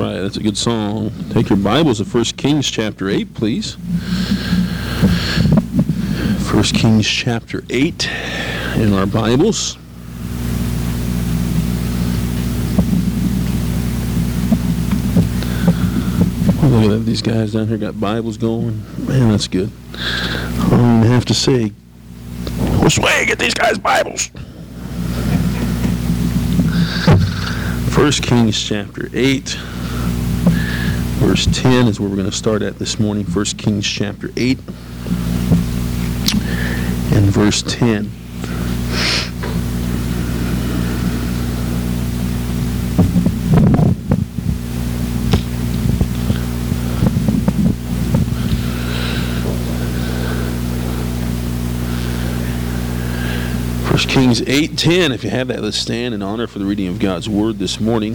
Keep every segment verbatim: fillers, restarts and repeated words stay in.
right. That's a good song. Take your Bibles to First Kings chapter eight, please. First Kings chapter eight in our Bibles. Oh, look at that. These guys down here got Bibles going. Man, that's good. I don't even have to say, which way get these guys Bibles? First Kings chapter eight, verse ten is where we're going to start at this morning. First Kings chapter eight and verse ten. First Kings eight ten. If you have that, let's stand in honor for the reading of God's Word this morning.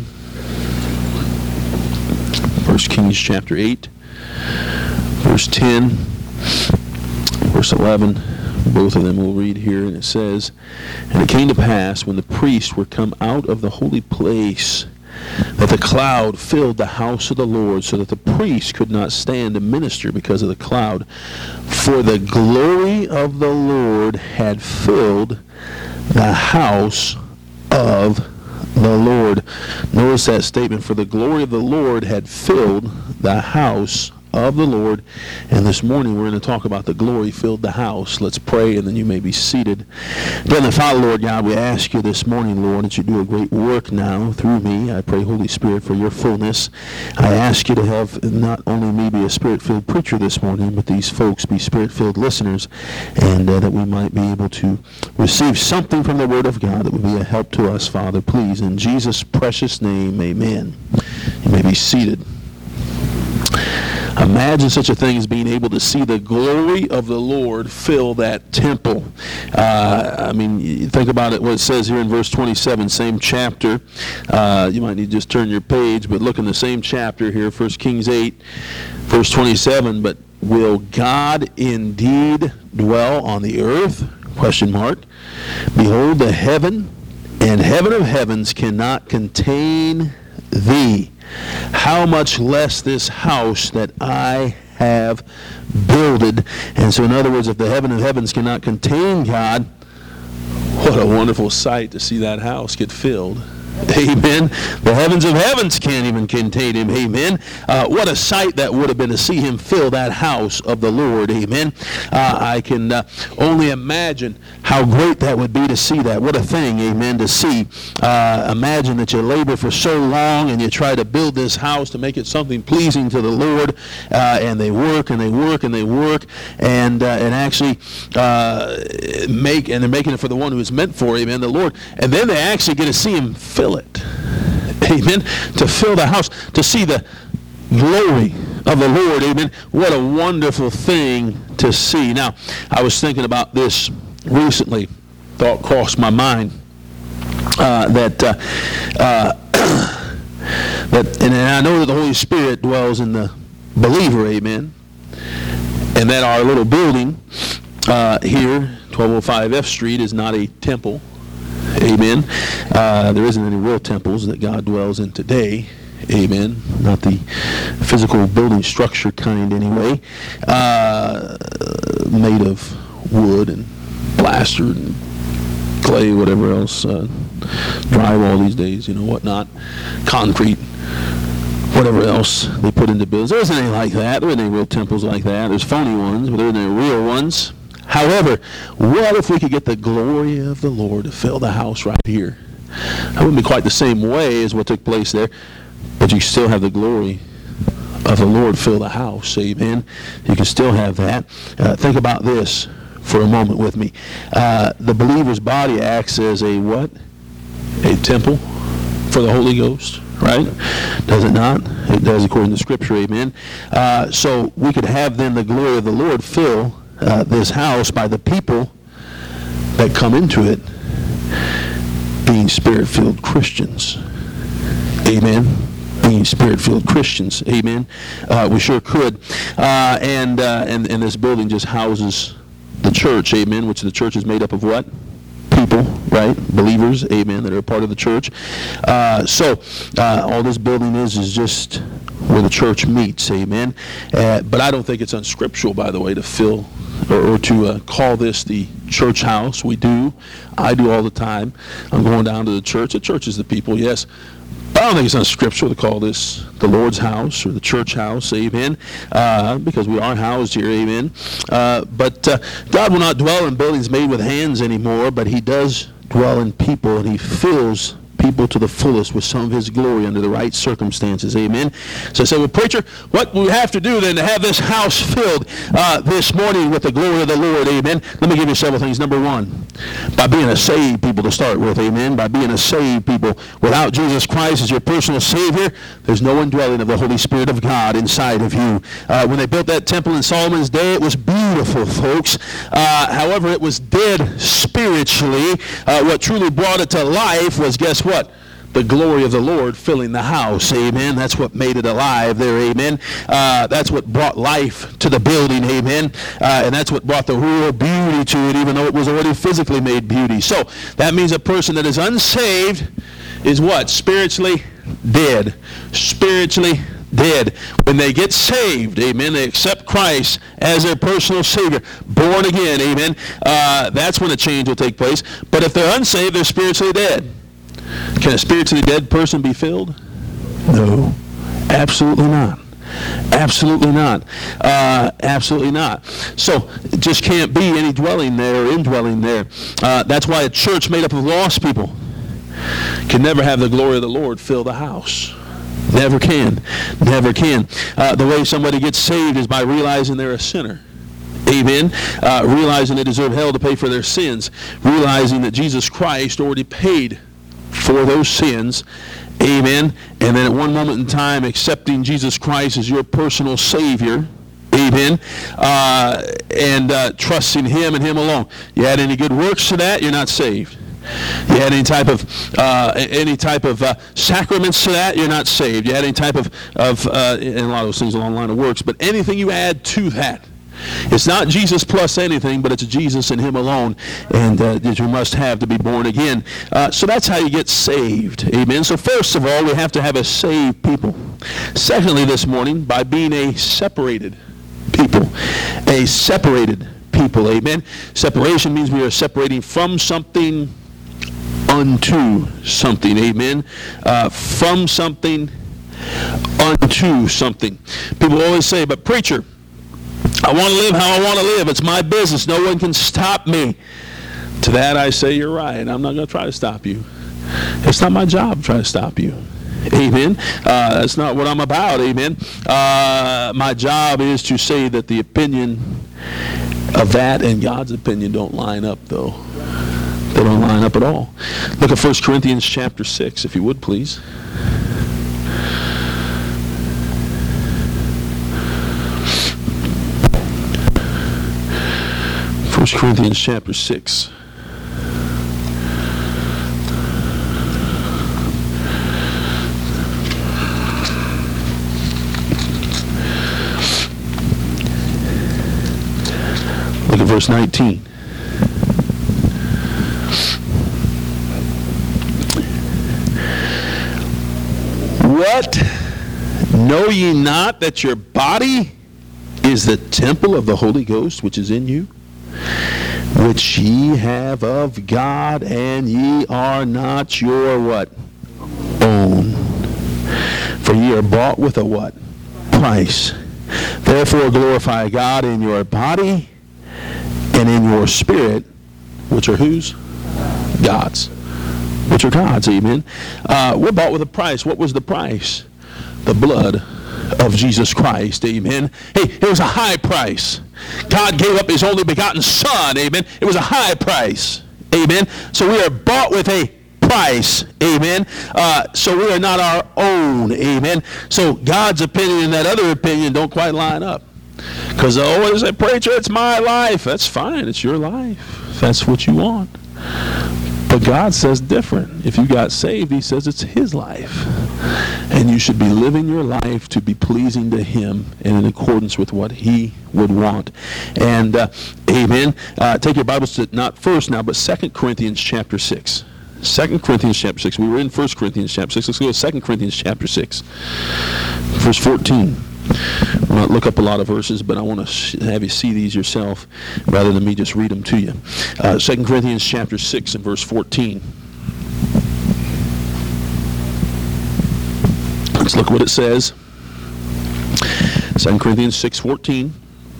First Kings chapter eight, verse ten, verse eleven. Both of them we'll read here, and it says, "And it came to pass, when the priests were come out of the holy place, that the cloud filled the house of the Lord, so that the priests could not stand to minister because of the cloud. For the glory of the Lord had filled the house of the Lord." Notice that statement, for the glory of the Lord had filled the house of the Lord. And this morning we're going to talk about the glory filled the house. Let's pray, and then you may be seated. Heavenly Father, Lord God, we ask you this morning, Lord, that you do a great work now through me. I pray, Holy Spirit, for your fullness. I ask you to have not only me be a Spirit-filled preacher this morning, but these folks be Spirit-filled listeners, and uh, that we might be able to receive something from the Word of God that would be a help to us, Father. Please, in Jesus' precious name, amen. You may be seated. Imagine such a thing as being able to see the glory of the Lord fill that temple. Uh, I mean, you think about it, what it says here in verse twenty-seven, same chapter. Uh, you might need to just turn your page, but look in the same chapter here, First Kings eight, verse twenty-seven. "But will God indeed dwell on the earth? Question mark. Behold, the heaven and heaven of heavens cannot contain thee. How much less this house that I have builded." And so in other words, if the heaven of heavens cannot contain God, what a wonderful sight to see that house get filled. Amen. The heavens of heavens can't even contain him. Amen. Uh, what a sight that would have been to see him fill that house of the Lord. Amen. Uh, I can uh, only imagine how great that would be to see that. What a thing, amen, to see. Uh, imagine that you labor for so long and you try to build this house to make it something pleasing to the Lord, uh, and they work and they work and they work and uh, and actually uh, make, and they're making it for the one who is meant for, amen, the Lord. And then they actually get to see him fill it. Amen. To fill the house, to see the glory of the Lord. Amen. What a wonderful thing to see. Now, I was thinking about this recently. Thought crossed my mind uh, that uh, uh, that, and I know that the Holy Spirit dwells in the believer. Amen. And that our little building uh, here, twelve oh five F Street, is not a temple. Amen. Uh, there isn't any real temples that God dwells in today. Amen. Not the physical building structure kind anyway. Uh, made of wood and plaster and clay, whatever else. Uh, drywall these days, you know, whatnot. Concrete. Whatever else they put into buildings. There isn't any like that. There isn't any real temples like that. There's phony ones, but there isn't any real ones. However, what if we could get the glory of the Lord to fill the house right here? That wouldn't be quite the same way as what took place there, but you still have the glory of the Lord fill the house. Amen. You can still have that. Uh, think about this for a moment with me. Uh, the believer's body acts as a what? A temple for the Holy Ghost, right? Does it not? It does according to Scripture. Amen. Uh, so we could have then the glory of the Lord fill Uh, this house by the people that come into it being Spirit-filled Christians. Amen. Being Spirit-filled Christians. Amen. Uh, we sure could. Uh, and, uh, and and this building just houses the church. Amen. Which the church is made up of what? people, right? Believers, amen, that are a part of the church. Uh, so uh, all this building is is just where the church meets, amen. Uh, but I don't think it's unscriptural, by the way, to fill or, or to uh, call this the church house. We do. I do all the time. I'm going down to the church. The church is the people, yes. But I don't think it's unscriptural to call this the Lord's house or the church house, amen, uh, because we are housed here, amen. Uh, but uh, God will not dwell in buildings made with hands anymore, but he does dwell in people, and he fills people to the fullest with some of his glory under the right circumstances, amen. So I said, well, preacher, what we have to do then to have this house filled uh, this morning with the glory of the Lord, amen. Let me give you several things. Number one, by being a saved people to start with, amen. By being a saved people, without Jesus Christ as your personal Savior, there's no indwelling of the Holy Spirit of God inside of you. Uh, when they built that temple in Solomon's day, it was beautiful, folks. Uh, however, it was dead spiritually. Uh, what truly brought it to life was, guess what? What? The glory of the Lord filling the house, amen. That's what made it alive there, amen. Uh, that's what brought life to the building, amen. Uh, and that's what brought the real beauty to it, even though it was already physically made beauty. So that means a person that is unsaved is what? Spiritually dead. Spiritually dead. When they get saved, amen, they accept Christ as their personal Savior, born again, amen, uh, that's when a change will take place. But if they're unsaved, they're spiritually dead. Can a spiritually dead person be filled? No, absolutely not. Absolutely not. Uh, absolutely not. So it just can't be any dwelling there or indwelling there. Uh, that's why a church made up of lost people can never have the glory of the Lord fill the house. Never can. Never can. Uh, the way somebody gets saved is by realizing they're a sinner. Amen. Uh, realizing they deserve hell to pay for their sins. Realizing that Jesus Christ already paid for those sins, amen, and then at one moment in time accepting Jesus Christ as your personal Savior, amen, uh, and uh, trusting him and him alone. You add any good works to that, you're not saved. You add any type of uh, any type of uh, sacraments to that, you're not saved. You add any type of, of uh, and a lot of those things along the line of works, but anything you add to that, it's not Jesus plus anything, but it's Jesus and him alone, and uh, that you must have to be born again. Uh, so that's how you get saved, amen. So first of all, we have to have a saved people. Secondly, this morning, by being a separated people, a separated people, amen. Separation means we are separating from something unto something, amen. Uh, from something unto something. People always say, but preacher, I want to live how I want to live. It's my business. No one can stop me. To that I say you're right. I'm not going to try to stop you. It's not my job to try to stop you. Amen. Uh, that's not what I'm about. Amen. Uh, my job is to say that the opinion of that and God's opinion don't line up, though. They don't line up at all. Look at First Corinthians chapter six, if you would, please. First Corinthians chapter six. Look at verse nineteen. What? Know ye not that your body is the temple of the Holy Ghost which is in you, which ye have of God, and ye are not your what? Own. For ye are bought with a what? Price. Therefore glorify God in your body and in your spirit, which are whose? God's. Which are God's, amen. Uh, we're bought with a price. What was the price? The blood of Jesus Christ, amen. Hey, it was a high price. God gave up his only begotten Son, amen. It was a high price, amen. So we are bought with a price, amen. Uh, so we are not our own, amen. So God's opinion and that other opinion don't quite line up. Because they always say, preacher, it's my life. That's fine. It's your life. If that's what you want. But God says different. If you got saved, he says it's his life. And you should be living your life to be pleasing to him and in accordance with what he would want. And, uh, amen. Uh, take your Bibles to not first now, but Second Corinthians chapter six. Second Corinthians chapter six. We were in First Corinthians chapter six. Let's go to Second Corinthians chapter six. Verse fourteen. We'll not look up a lot of verses, but I want to have you see these yourself rather than me just read them to you. Uh, Second Corinthians chapter six and verse fourteen. Let's look what it says. Second Corinthians six fourteen.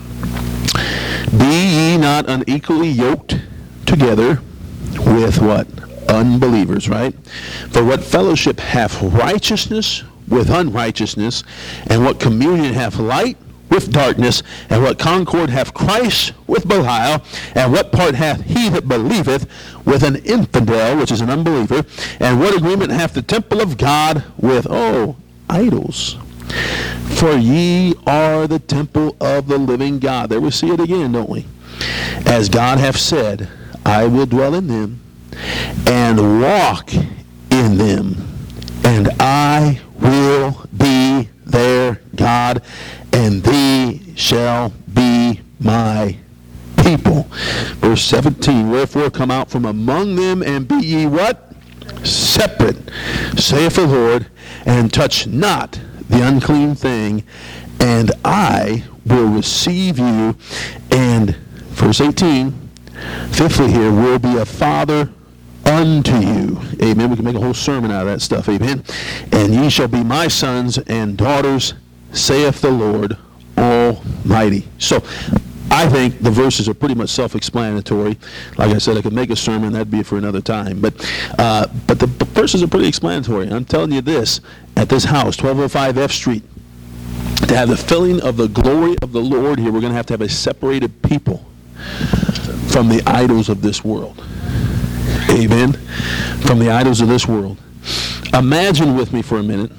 Be ye not unequally yoked together with what? Unbelievers, right? For what fellowship hath righteousness with unrighteousness, and what communion hath light with darkness, and what concord hath Christ with Belial, and what part hath he that believeth with an infidel, which is an unbeliever, and what agreement hath the temple of God with, oh, idols? For ye are the temple of the living God. There we see it again, don't we? As God hath said, I will dwell in them, and walk in them, and I will be their God, and thee shall be my people. Verse seventeen, wherefore come out from among them, and be ye what? Separate, saith the Lord, and touch not the unclean thing, and I will receive you. And verse eighteen, fifthly here, will be a father unto you. Amen. We can make a whole sermon out of that stuff. Amen. And ye shall be my sons and daughters, saith the Lord Almighty. So I think the verses are pretty much self-explanatory. Like I said, I could make a sermon. That'd be for another time. But uh, but the, the verses are pretty explanatory. I'm telling you this, at this house, twelve oh five F Street, to have the filling of the glory of the Lord here, we're going to have to have a separated people from the idols of this world. Amen. From the idols of this world. Imagine with me for a minute,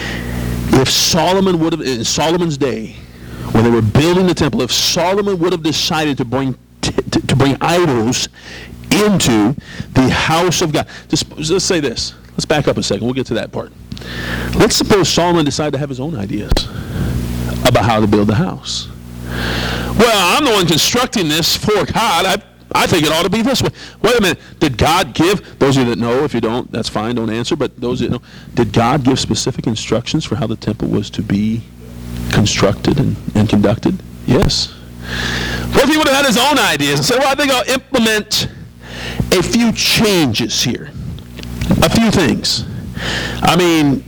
if Solomon would have, in Solomon's day, when they were building the temple, if Solomon would have decided to bring t- to, to bring idols into the house of God. Just, let's say this. Let's back up a second. We'll get to that part. Let's suppose Solomon decided to have his own ideas about how to build the house. Well, I'm the one constructing this for God. I I think it ought to be this way. Wait a minute. Did God give, those of you that know, if you don't, that's fine, don't answer, but those of you that know, did God give specific instructions for how the temple was to be constructed and, and conducted? Yes. What if he would have had his own ideas and said, well, I think I'll implement a few changes here. A few things. I mean,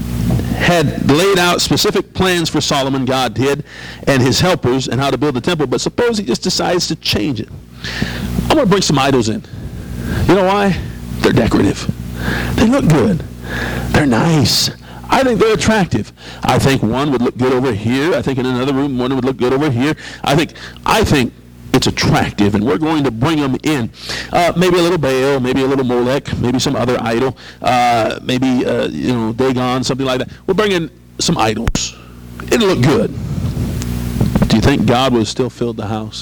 had laid out specific plans for Solomon, God did, and his helpers, and how to build the temple, but suppose he just decides to change it. I'm going to bring some idols in. You know why? They're decorative. They look good. They're nice. I think they're attractive. I think one would look good over here. I think in another room one would look good over here. I think I think it's attractive, and we're going to bring them in. Uh, maybe a little Baal, maybe a little Molech, maybe some other idol, uh, maybe uh, you know Dagon, something like that. We'll bring in some idols. It'll look good. Do you think God would have still filled the house?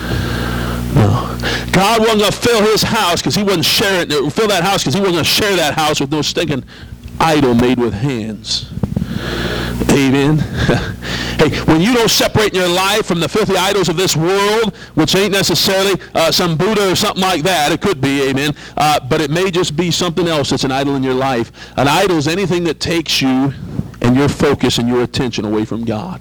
No. God wasn't going to fill his house because he wasn't sharing, fill that house because he wasn't going to share that house with no stinking idol made with hands. Amen. Hey, when you don't separate your life from the filthy idols of this world, which ain't necessarily uh, some Buddha or something like that, it could be, amen, uh, but it may just be something else that's an idol in your life. An idol is anything that takes you and your focus and your attention away from God.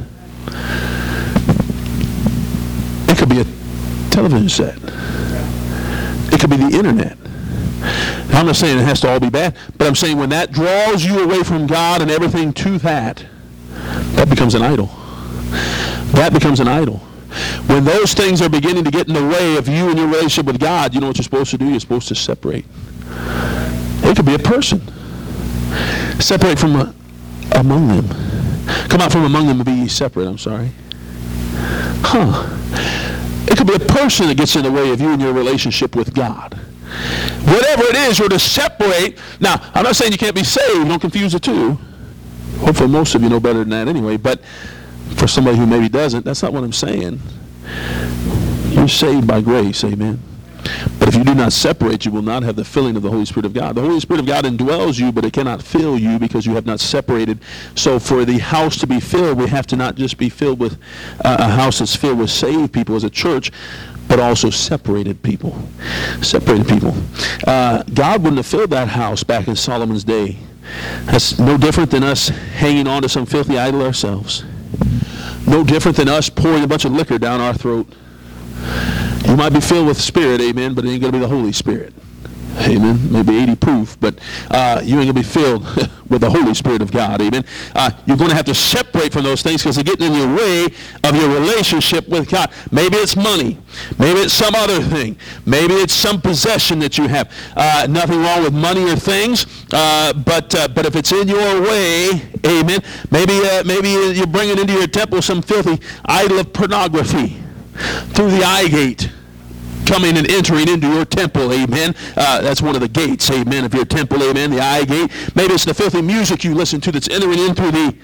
It could be a television set. It could be the internet. I'm not saying it has to all be bad, but I'm saying when that draws you away from God and everything to that, that becomes an idol. That becomes an idol. When those things are beginning to get in the way of you and your relationship with God, you know what you're supposed to do? You're supposed to separate. It could be a person. Separate from a, among them. Come out from among them and be ye separate, I'm sorry. Huh. It could be a person that gets in the way of you and your relationship with God. Whatever it is, you're to separate. Now, I'm not saying you can't be saved. Don't confuse the two. Hopefully most of you know better than that anyway. But for somebody who maybe doesn't, that's not what I'm saying. You're saved by grace, amen. But But if you do not separate, you will not have the filling of the Holy Spirit of God. The Holy Spirit of God indwells you, but it cannot fill you because you have not separated. So for the house to be filled, we have to not just be filled with uh, a house that's filled with saved people as a church, but also separated people. Separated people. Uh, God wouldn't have filled that house back in Solomon's day. That's no different than us hanging on to some filthy idol ourselves. No different than us pouring a bunch of liquor down our throat. You might be filled with Spirit, amen, but it ain't going to be the Holy Spirit. Amen. Maybe eighty proof, but uh, you ain't going to be filled with the Holy Spirit of God. Amen. Uh, you're going to have to separate from those things because they're getting in your way of your relationship with God. Maybe it's money. Maybe it's some other thing. Maybe it's some possession that you have. Uh, nothing wrong with money or things, uh, but uh, but if it's in your way, amen, maybe, uh, maybe you're bringing into your temple some filthy idol of pornography through the eye gate. Coming and entering into your temple, amen. Uh, that's one of the gates, amen, of your temple, amen, the eye gate. Maybe it's the filthy music you listen to that's entering in through the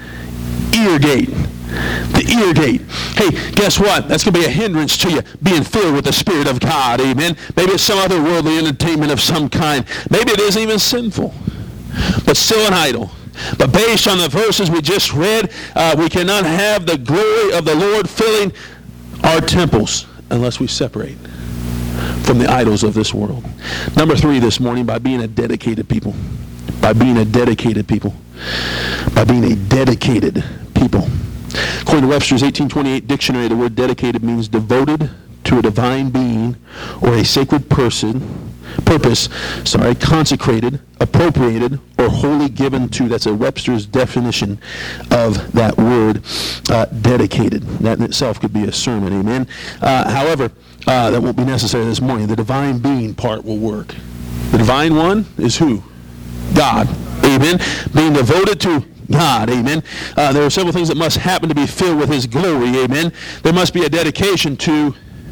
ear gate. The ear gate. Hey, guess what? That's going to be a hindrance to you being filled with the Spirit of God, amen. Maybe it's some other worldly entertainment of some kind. Maybe it isn't even sinful, but still an idol. But based on the verses we just read, uh, we cannot have the glory of the Lord filling our temples unless we separate from the idols of this world. Number three this morning, by being a dedicated people. By being a dedicated people. By being a dedicated people. According to Webster's eighteen twenty-eight dictionary, the word dedicated means devoted to a divine being or a sacred person, purpose, sorry, consecrated, appropriated, or wholly given to. That's a Webster's definition of that word, uh, dedicated. That in itself could be a sermon, amen. Uh, however, uh, that won't be necessary this morning. The divine being part will work. The divine one is who? God, amen. Being devoted to God, amen. Uh, there are several things that must happen to be filled with His glory, amen. There must be a dedication to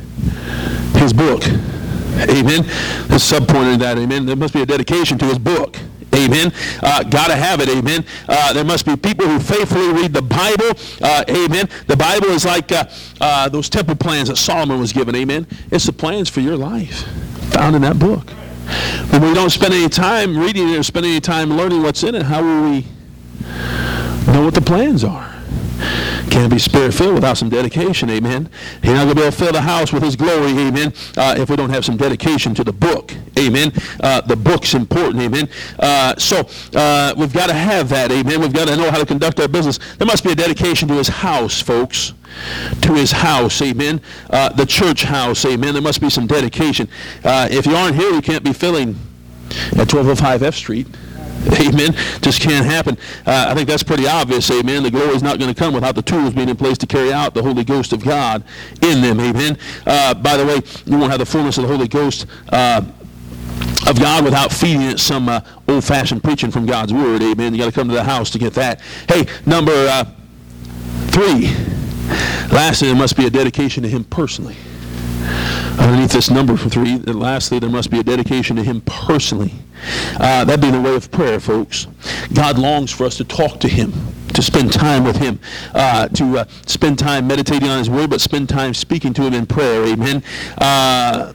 His book. Amen. There's subpointed that, amen. There must be a dedication to His book. Amen. Uh, gotta have it. Amen. Uh, there must be people who faithfully read the Bible. Uh, amen. The Bible is like uh, uh, those temple plans that Solomon was given. Amen. It's the plans for your life found in that book. When we don't spend any time reading it or spend any time learning what's in it, how will we know what the plans are? Can't be Spirit-filled without some dedication, amen. You're not going to be able to fill the house with His glory, amen, uh, if we don't have some dedication to the book, amen. Uh, the book's important, amen. Uh, so uh, we've got to have that, amen. We've got to know how to conduct our business. There must be a dedication to His house, folks, to His house, amen. Uh, the church house, amen. There must be some dedication. Uh, if you aren't here, you can't be filling at twelve oh five F Street. Amen. Just can't happen. Uh, I think that's pretty obvious. Amen. The glory is not going to come without the tools being in place to carry out the Holy Ghost of God in them. Amen. Uh, by the way, you won't have the fullness of the Holy Ghost uh, of God without feeding it some uh, old-fashioned preaching from God's Word. Amen. You got to come to the house to get that. Hey, number uh, three. Lastly, there must be a dedication to Him personally. Underneath this number for three, and lastly, there must be a dedication to Him personally. Uh, that'd be the way of prayer, folks. God longs for us to talk to Him, to spend time with Him, uh, to uh, spend time meditating on His Word, but spend time speaking to Him in prayer. Amen. Uh,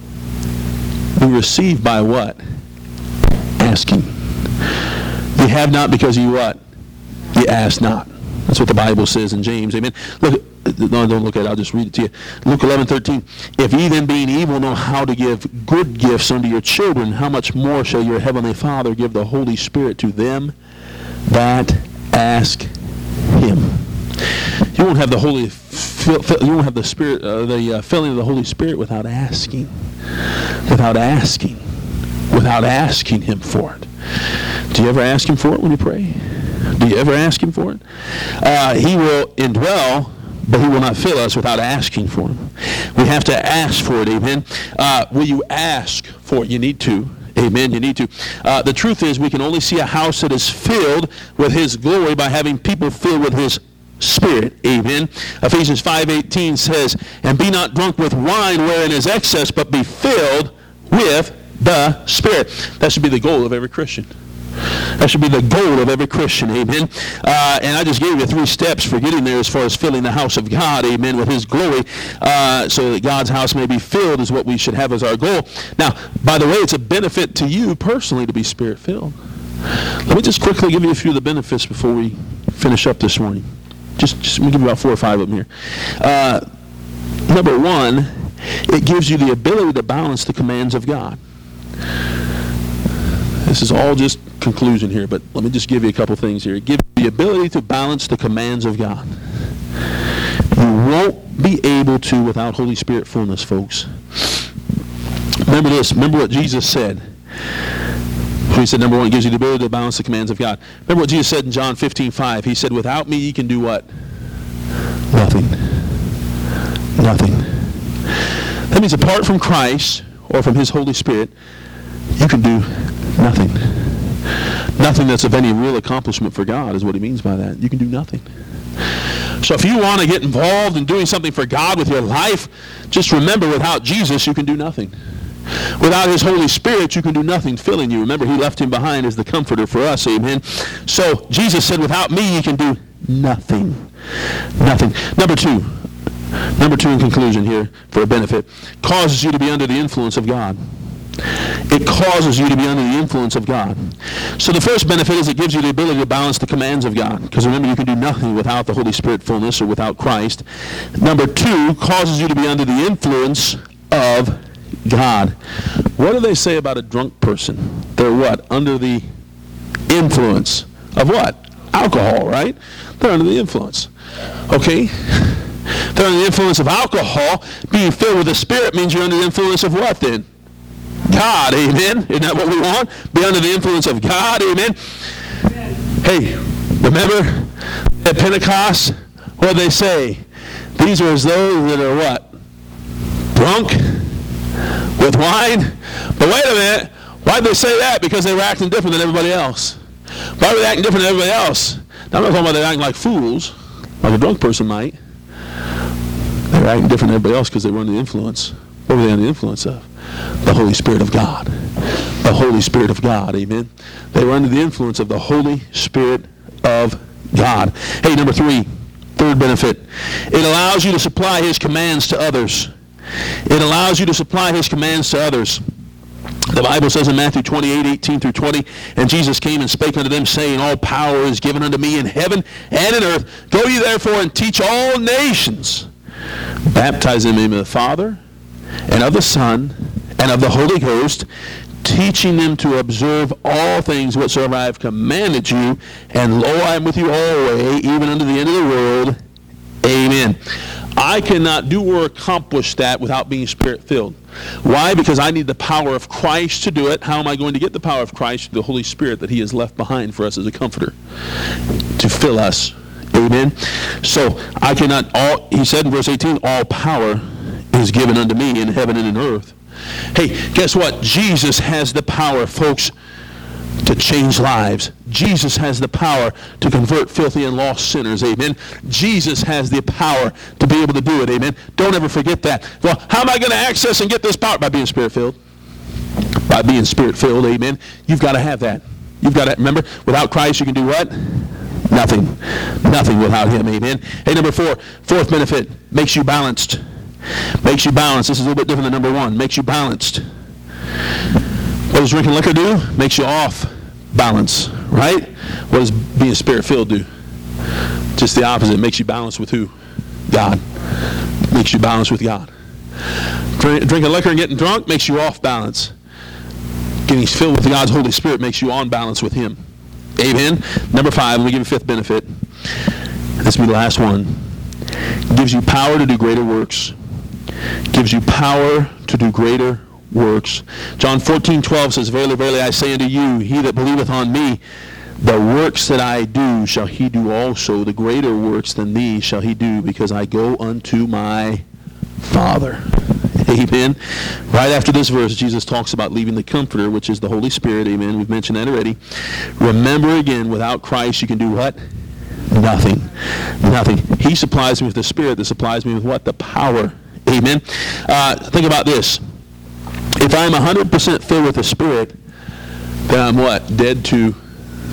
we receive by what? Asking. You have not because you what? You ask not. That's what the Bible says in James. Amen. Look, no, don't look at it. I'll just read it to you. Luke eleven thirteen. If ye then being evil know how to give good gifts unto your children, how much more shall your heavenly Father give the Holy Spirit to them that ask Him? You won't have the Holy, you won't have the Spirit, uh, the uh, filling of the Holy Spirit without asking, without asking, without asking Him for it. Do you ever ask Him for it when you pray? Do you ever ask Him for it? Uh, he will indwell, but He will not fill us without asking for Him. We have to ask for it, amen. Uh, will you ask for it? You need to. Amen. You need to. Uh, the truth is we can only see a house that is filled with His glory by having people filled with His Spirit. Amen. Ephesians five eighteen says, and be not drunk with wine wherein is excess, but be filled with the Spirit. That should be the goal of every Christian. That should be the goal of every Christian, amen. Uh, and I just gave you three steps for getting there as far as filling the house of God, amen, with his glory, uh, so that God's house may be filled is what we should have as our goal. Now, by the way, it's a benefit to you personally to be Spirit-filled. Let me just quickly give you a few of the benefits before we finish up this morning. Just, just let me give you about four or five of them here. Uh, number one, it gives you the ability to balance the commands of God. This is all just conclusion here, but let me just give you a couple things here. It gives you the ability to balance the commands of God. You won't be able to without Holy Spirit fullness, folks. Remember this. Remember what Jesus said. He said, number one, it gives you the ability to balance the commands of God. Remember what Jesus said in John fifteen five. He said, without me, you can do what? Nothing. Nothing. That means apart from Christ or from his Holy Spirit, you can do nothing. Nothing that's of any real accomplishment for God is what he means by that. You can do nothing. So if you want to get involved in doing something for God with your life, just remember, without Jesus, you can do nothing. Without his Holy Spirit, you can do nothing filling you. Remember, he left him behind as the comforter for us, amen. So Jesus said, without me, you can do nothing. Nothing. Number two. Number two in conclusion here, for a benefit, causes you to be under the influence of God. It causes you to be under the influence of God. So the first benefit is it gives you the ability to balance the commands of God. Because remember, you can do nothing without the Holy Spirit fullness or without Christ. Number two, causes you to be under the influence of God. What do they say about a drunk person? They're what? Under the influence of what? Alcohol, right? They're under the influence. Okay? They're under the influence of alcohol. Being filled with the Spirit means you're under the influence of what then? God, amen. Isn't that what we want? Be under the influence of God, amen. Amen. Hey, remember at Pentecost, what did they say? These are as those that are what? Drunk with wine. But wait a minute. Why did they say that? Because they were acting different than everybody else. Why were they acting different than everybody else? Now, I'm not talking about they acting like fools, like a drunk person might. They were acting different than everybody else because they were under the influence. What were they under the influence of? The Holy Spirit of God. The Holy Spirit of God, amen. They were under the influence of the Holy Spirit of God. Hey, number three, third benefit. It allows you to supply his commands to others. It allows you to supply his commands to others. The Bible says in Matthew twenty-eight, eighteen through twenty, and Jesus came and spake unto them, saying, all power is given unto me in heaven and in earth. Go ye therefore and teach all nations, baptize them in the name of the Father, and of the Son, and of the Holy Ghost, teaching them to observe all things whatsoever I have commanded you, and lo, I am with you always, even unto the end of the world. Amen. I cannot do or accomplish that without being Spirit-filled. Why? Because I need the power of Christ to do it. How am I going to get the power of Christ? The Holy Spirit that he has left behind for us as a comforter to fill us. Amen. So I cannot, all, he said in verse eighteen, all power is given unto me in heaven and in earth. Hey, guess what? Jesus has the power, folks, to change lives. Jesus has the power to convert filthy and lost sinners. Amen. Jesus has the power to be able to do it. Amen. Don't ever forget that. Well, how am I going to access and get this power? By being Spirit-filled. By being Spirit-filled. Amen. You've got to have that. You've got to, remember, without Christ you can do what? Nothing. Nothing without him. Amen. Hey, number four, fourth benefit, makes you balanced. Makes you balanced. This is a little bit different than number one. Makes you balanced. What does drinking liquor do? Makes you off balance, right? What does being Spirit-filled do? Just the opposite. Makes you balanced with who? God. Makes you balanced with God. Drink, drinking liquor and getting drunk makes you off balance. Getting filled with God's Holy Spirit makes you on balance with him. Amen. Number five, let me give you a fifth benefit. This will be the last one. Gives you power to do greater works. Gives you power to do greater works. John fourteen twelve says, verily, verily, I say unto you, he that believeth on me, the works that I do shall he do also. The greater works than these shall he do, because I go unto my Father. Amen. Right after this verse, Jesus talks about leaving the Comforter, which is the Holy Spirit. Amen. We've mentioned that already. Remember again, without Christ you can do what? Nothing. Nothing. He supplies me with the Spirit that supplies me with what? The power. Amen. Uh, think about this. If I'm one hundred percent filled with the Spirit, then I'm what? Dead to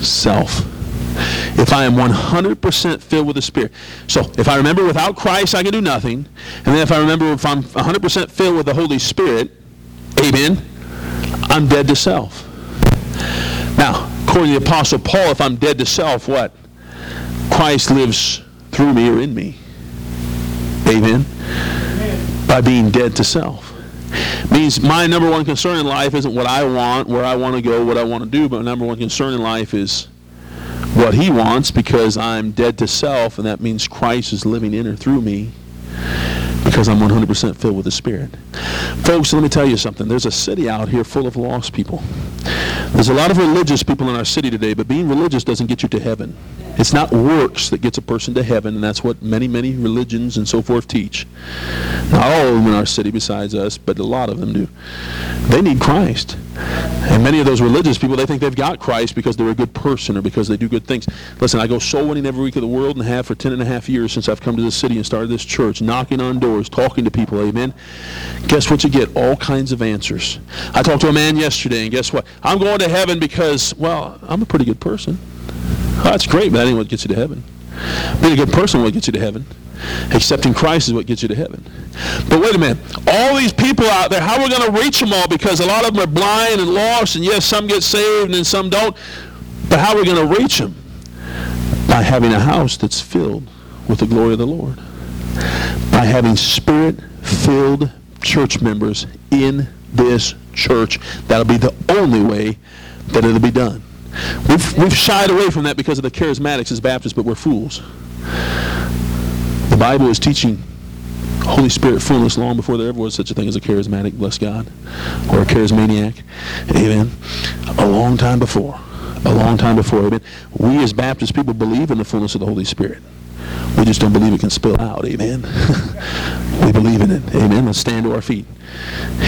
self. If I am one hundred percent filled with the Spirit. So if I remember without Christ I can do nothing, and then if I remember if I'm one hundred percent filled with the Holy Spirit, amen, I'm dead to self. Now, according to the Apostle Paul, if I'm dead to self, what? Christ lives through me or in me. Amen? Amen. By being dead to self. Means my number one concern in life isn't what I want, where I want to go, what I want to do, but my number one concern in life is what he wants, because I'm dead to self, and that means Christ is living in or through me because I'm one hundred percent filled with the Spirit. Folks, let me tell you something. There's a city out here full of lost people. There's a lot of religious people in our city today, but being religious doesn't get you to heaven. It's not works that gets a person to heaven, and that's what many, many religions and so forth teach. Not all of them in our city besides us, but a lot of them do. They need Christ. And many of those religious people, they think they've got Christ because they're a good person or because they do good things. Listen, I go soul winning every week of the world and have for ten and a half years since I've come to this city and started this church, knocking on doors, talking to people, amen. Guess what you get? All kinds of answers. I talked to a man yesterday, and guess what? I'm going to heaven because, well, I'm a pretty good person. Oh, that's great, but that ain't what gets you to heaven. Being a good person is what gets you to heaven. Accepting Christ is what gets you to heaven. But wait a minute. All these people out there, how are we going to reach them all? Because a lot of them are blind and lost, and yes, some get saved and some don't. But how are we going to reach them? By having a house that's filled with the glory of the Lord. By having Spirit-filled church members in this church. That'll be the only way that it'll be done. We've, we've shied away from that because of the charismatics as Baptists, but we're fools. The Bible is teaching Holy Spirit fullness long before there ever was such a thing as a charismatic, bless God, or a charismaniac. Amen. A long time before. A long time before. Amen. We as Baptist people believe in the fullness of the Holy Spirit. We just don't believe it can spill out. Amen. We believe in it. Amen. Let's stand to our feet.